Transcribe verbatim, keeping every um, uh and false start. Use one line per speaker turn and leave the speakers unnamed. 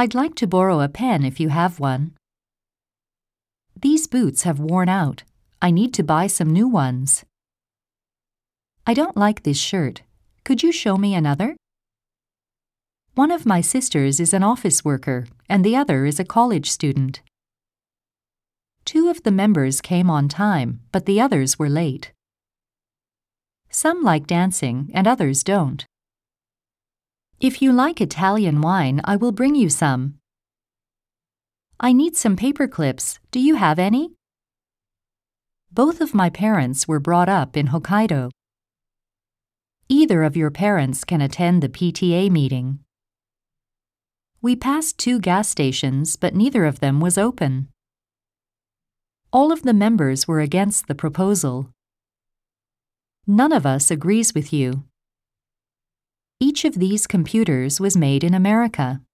I'd like to borrow a pen if you have one. These boots have worn out. I need to buy some new ones. I don't like this shirt. Could you show me another? One of my sisters is an office worker, and the other is a college student. Two of the members came on time, but the others were late. Some like dancing, and others don't. If you like Italian wine, I will bring you some. I need some paper clips. Do you have any? Both of my parents were brought up in Hokkaido. Either of your parents can attend the P T A meeting. We passed two gas stations, but neither of them was open. All of the members were against the proposal. None of us agrees with you. Each of these computers was made in America.